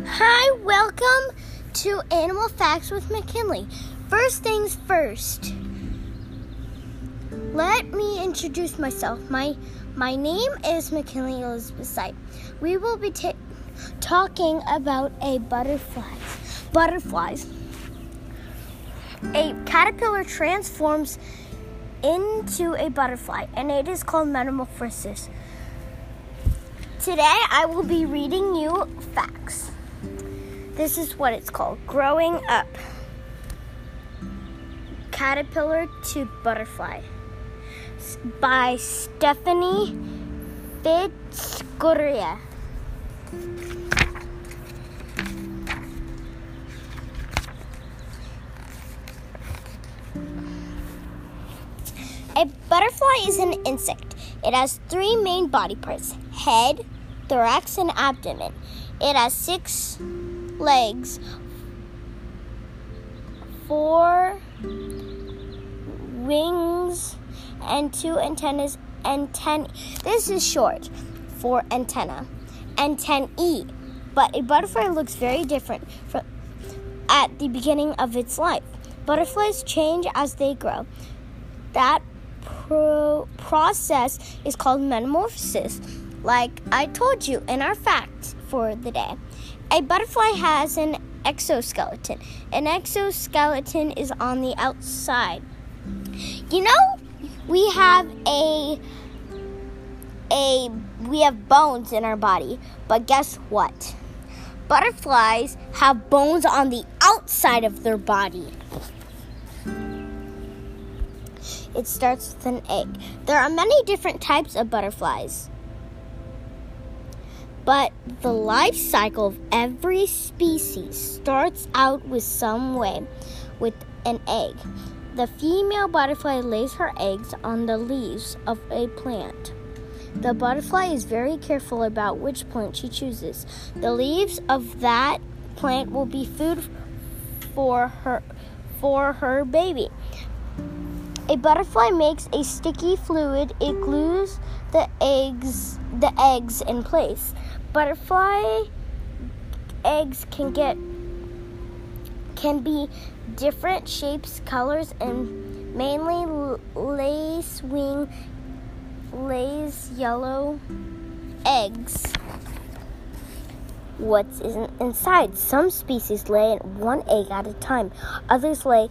Hi, welcome to Animal Facts with McKinley. First things first, let me introduce myself. My name is McKinley Elizabeth Sight. We will be talking about butterflies. A caterpillar transforms into a butterfly, and it is called metamorphosis. Today, I will be reading you facts. This is what it's called: Growing Up. Caterpillar to Butterfly by Stephanie Fitzgerald. A butterfly is an insect. It has 3 main body parts: head, thorax, and abdomen. It has 6 legs, 4 wings, and 2 antennae. This is short for antenna. Antennae. But a butterfly looks very different at the beginning of its life. Butterflies change as they grow. That process is called metamorphosis, like I told you in our fact for the day. A butterfly has an exoskeleton. An exoskeleton is on the outside. You know, we have bones in our body, but guess what? Butterflies have bones on the outside of their body. It starts with an egg. There are many different types of butterflies, but the life cycle of every species starts out with some way with an egg. The female butterfly lays her eggs on the leaves of a plant. The butterfly is very careful about which plant she chooses. The leaves of that plant will be food for her baby. A butterfly makes a sticky fluid. It glues the eggs in place. Butterfly eggs can be different shapes, colors, and mainly lays yellow eggs. What's inside? Some species lay 1 egg at a time. Others lay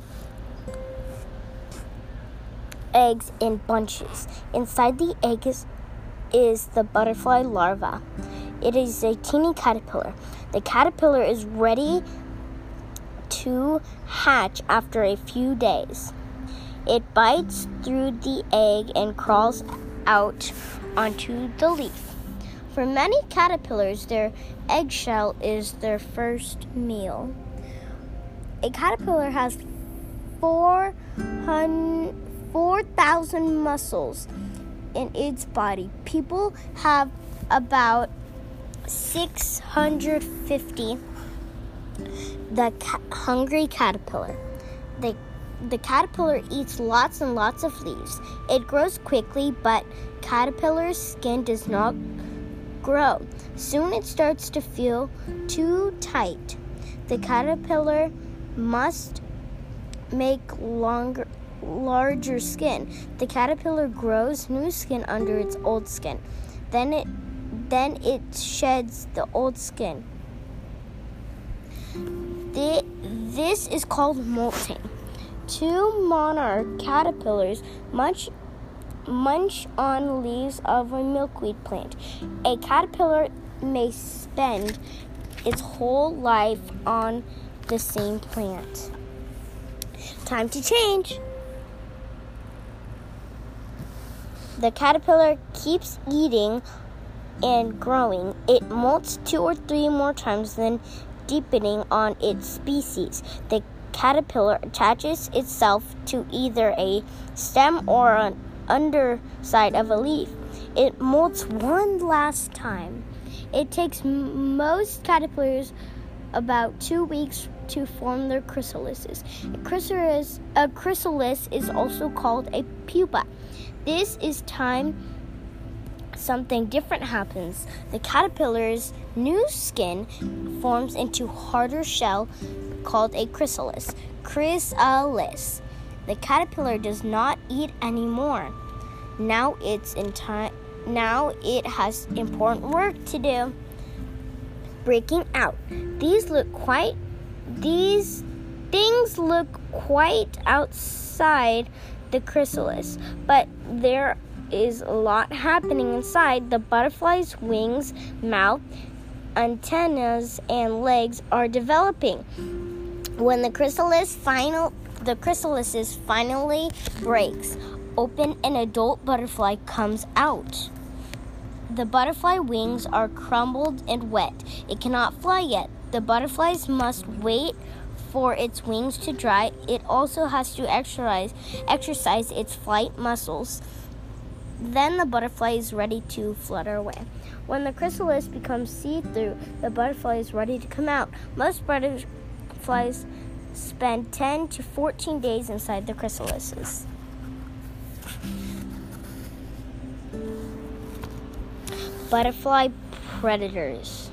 eggs in bunches. Inside the egg is the butterfly larva. It is a teeny caterpillar. The caterpillar is ready to hatch after a few days. It bites through the egg and crawls out onto the leaf. For many caterpillars, their eggshell is their first meal. A caterpillar has 4,000 muscles in its body. People have about 650. The hungry caterpillar. The caterpillar eats lots and lots of leaves. It grows quickly, but caterpillar's skin does not grow. Soon it starts to feel too tight. The caterpillar must make larger skin. The caterpillar grows new skin under its old skin. Then it sheds the old skin. This is called molting. 2 monarch caterpillars munch on leaves of a milkweed plant. A caterpillar may spend its whole life on the same plant. Time to change. The caterpillar keeps eating and growing. It molts 2 or 3 more times, then depending on its species. The caterpillar attaches itself to either a stem or an underside of a leaf. It molts one last time. It takes most caterpillars about 2 weeks to form their chrysalises. A chrysalis is also called a pupa. This is time something different happens. The caterpillar's new skin forms into harder shell called a chrysalis. The caterpillar does not eat anymore. Now it has important work to do. Breaking out. These things look quite outside the chrysalis, but there is a lot happening inside. The butterfly's wings, mouth, antennas, and legs are developing. When the chrysalis finally breaks open, an adult butterfly comes out. The butterfly wings are crumbled and wet. It cannot fly yet. The butterflies must wait for its wings to dry. It also has to exercise its flight muscles. Then the butterfly is ready to flutter away. When the chrysalis becomes see-through, the butterfly is ready to come out. Most butterflies spend 10 to 14 days inside the chrysalises. Butterfly predators.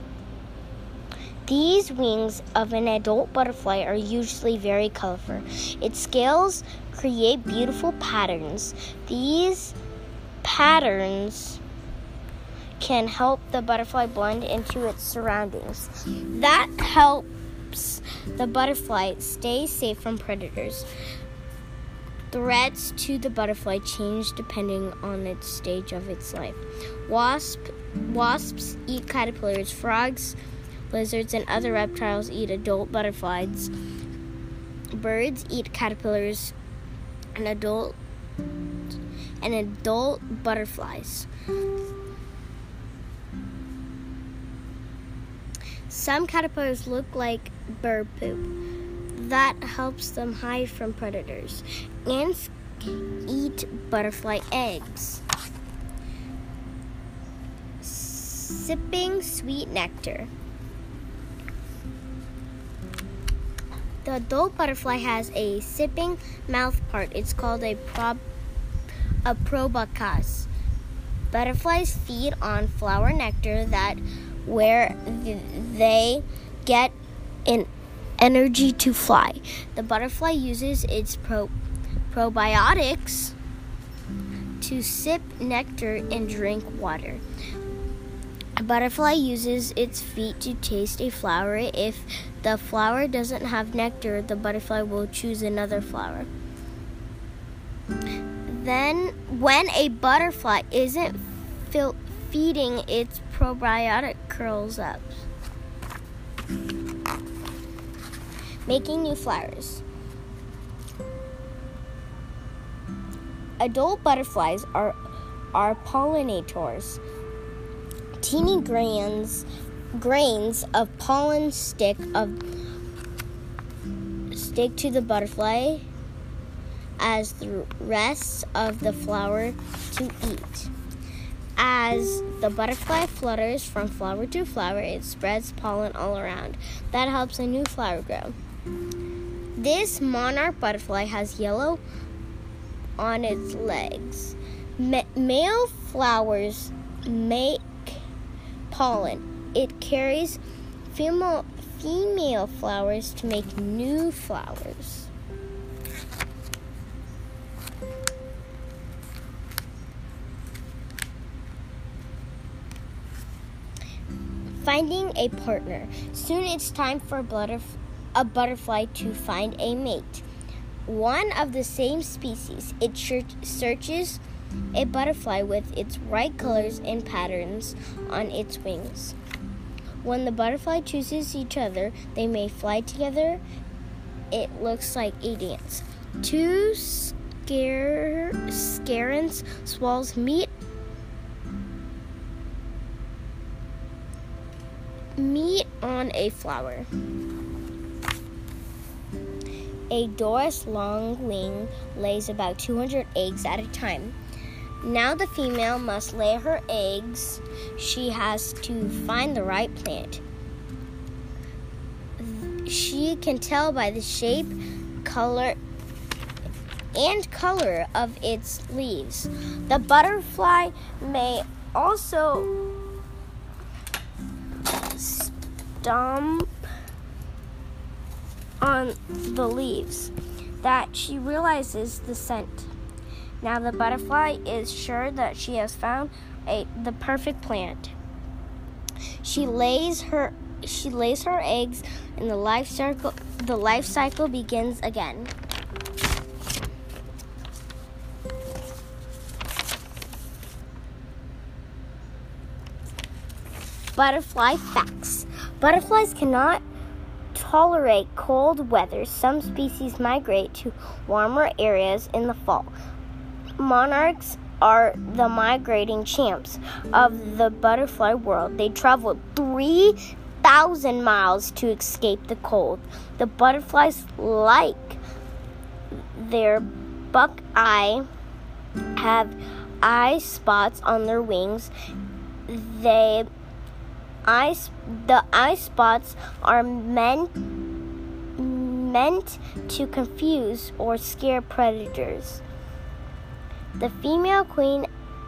These wings of an adult butterfly are usually very colorful. Its scales create beautiful patterns. These patterns can help the butterfly blend into its surroundings. That helps the butterfly stay safe from predators. Threats to the butterfly change depending on its stage of its life. Wasps eat caterpillars. Frogs, lizards, and other reptiles eat adult butterflies. Birds eat caterpillars and adult butterflies. Some caterpillars look like bird poop. That helps them hide from predators. Ants eat butterfly eggs. Sipping sweet nectar. The adult butterfly has a sipping mouth part. It's called a proboscis. Butterflies feed on flower nectar where they get an energy to fly. The butterfly uses its probiotics to sip nectar and drink water. A butterfly uses its feet to taste a flower. If the flower doesn't have nectar, the butterfly will choose another flower. Then, when a butterfly isn't feeding, its probiotic curls up, making new flowers. Adult butterflies are pollinators. Teeny grains of pollen stick to the butterfly as the rest of the flower to eat. As the butterfly flutters from flower to flower, it spreads pollen all around. That helps a new flower grow. This monarch butterfly has yellow on its legs. Male flowers make pollen. It carries female flowers to make new flowers. Finding a partner. Soon it's time for a butterfly to find a mate. One of the same species. It searches a butterfly with its right colors and patterns on its wings. When the butterfly chooses each other, they may fly together. It looks like a dance. Two scarens swallows meet on a flower. A Doris longwing lays about 200 eggs at a time. Now the female must lay her eggs. She has to find the right plant. She can tell by the shape, color, and color of its leaves. The butterfly may also stomp on the leaves that she realizes the scent. Now the butterfly is sure that she has found the perfect plant. She lays her eggs, and the life cycle begins again. Butterfly facts. Butterflies cannot tolerate cold weather. Some species migrate to warmer areas in the fall. Monarchs are the migrating champs of the butterfly world. They travel 3,000 miles to escape the cold. The butterflies, like their buckeye, have eye spots on their wings. The eye spots are meant to confuse or scare predators. The female queen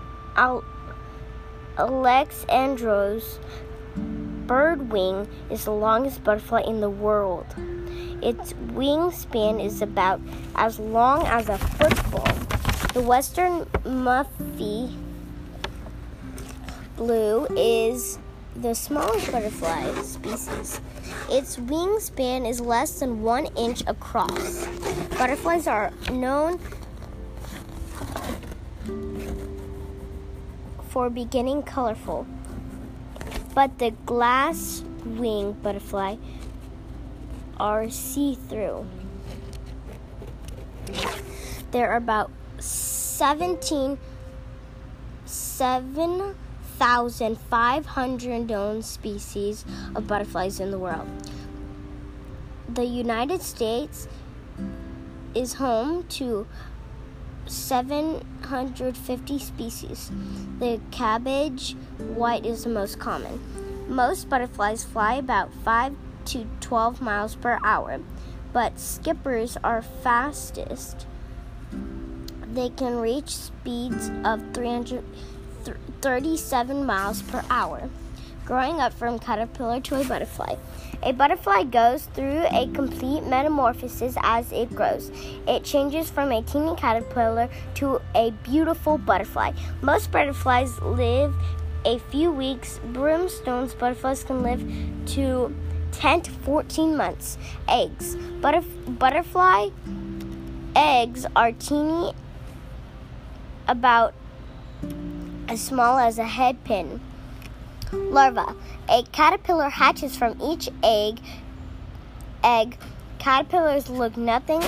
Alexandros birdwing is the longest butterfly in the world. Its wingspan is about as long as a football. The western muffy blue is the smallest butterfly species. Its wingspan is less than 1 inch across. Butterflies are known for being colorful, but the glass-wing butterfly are see-through. There are about 7,500 known species of butterflies in the world. The United States is home to 750 species. The cabbage white is the most common. Most butterflies fly about 5 to 12 miles per hour, but skippers are fastest. They can reach speeds of 337 miles per hour. Growing up from caterpillar to a butterfly. A butterfly goes through a complete metamorphosis as it grows. It changes from a teeny caterpillar to a beautiful butterfly. Most butterflies live a few weeks. Broomstones butterflies can live to 10 to 14 months. Eggs. Butterfly eggs are teeny, about as small as a head pin. Larva. A caterpillar hatches from each egg. Caterpillars look nothing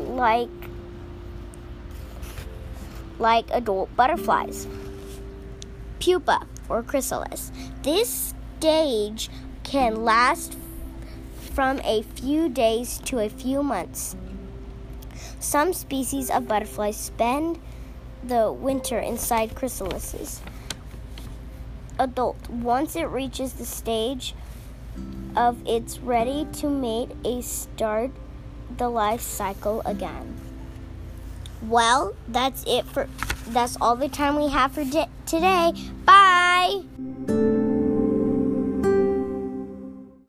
like adult butterflies. Pupa or chrysalis. This stage can last from a few days to a few months. Some species of butterflies spend the winter inside chrysalises. Adult. Once it reaches the stage of it's ready to mate, start the life cycle again. Well, that's all the time we have for today. Bye!